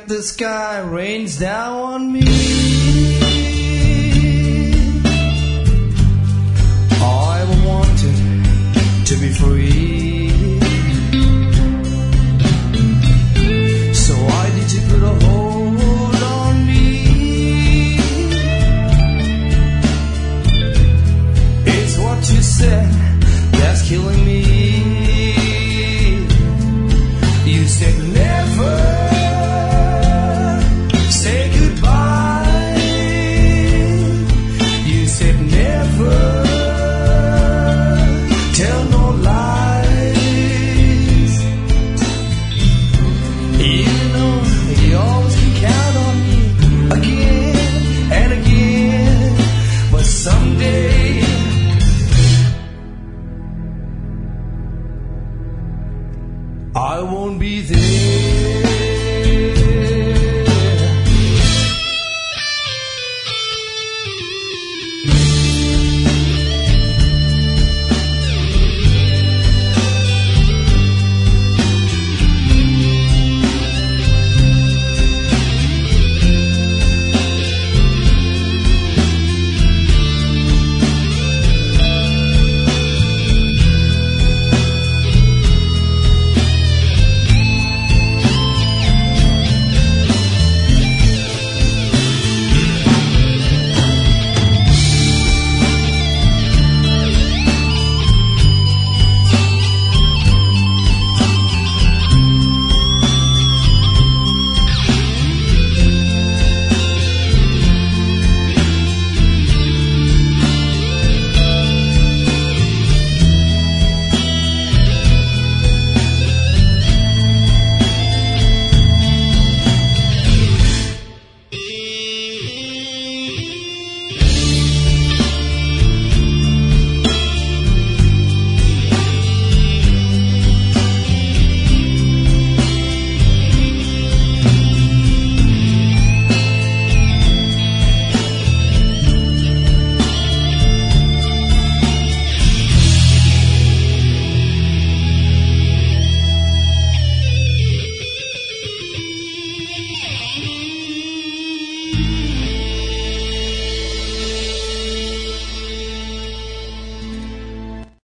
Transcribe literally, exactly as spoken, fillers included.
the sky rains down on me. All I ever wanted to be free. So why did you put a hold on me? It's what you said that's killing me. You said never say goodbye. You said never tell no lies. You know you always can count on me again and again. But someday I won't be there.